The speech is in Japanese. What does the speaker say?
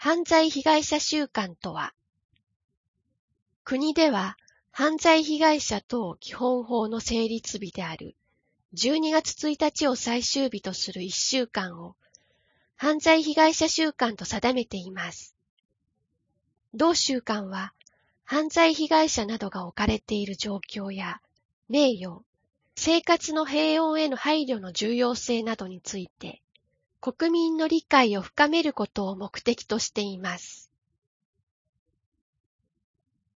犯罪被害者週間とは、国では犯罪被害者等基本法の成立日である12月1日を最終日とする1週間を犯罪被害者週間と定めています。同週間は犯罪被害者などが置かれている状況や名誉、生活の平穏への配慮の重要性などについて国民の理解を深めることを目的としています。